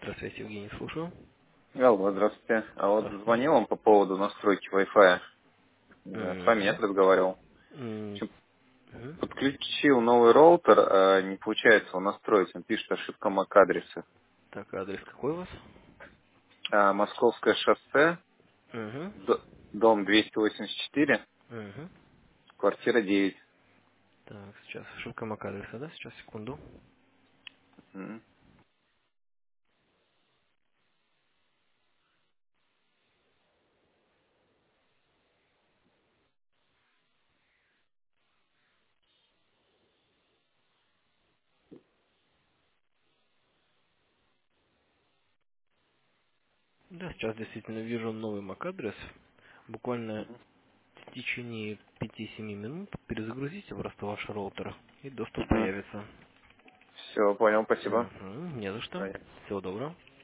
Здравствуйте, Евгений, слушаю. Алло, здравствуйте. А вот Здравствуйте. звонил вам по поводу настройки Wi-Fi. С вами нет Мгм. разговаривал. В М, общем, мгм. подключил новый роутер, а не получается его настроить. Он пишет ошибка MAC-адреса. Так, адрес какой у вас? Московское шоссе, Угу. дом 284, Угу. квартира 9. Так, сейчас ошибка MAC-адреса, да? Сейчас, секунду. М. Да, сейчас действительно вижу новый MAC-адрес. Буквально в течение 5-7 минут перезагрузите просто ваш роутер, и доступ появится. Все, понял, спасибо. Угу. Не за что. Всего доброго.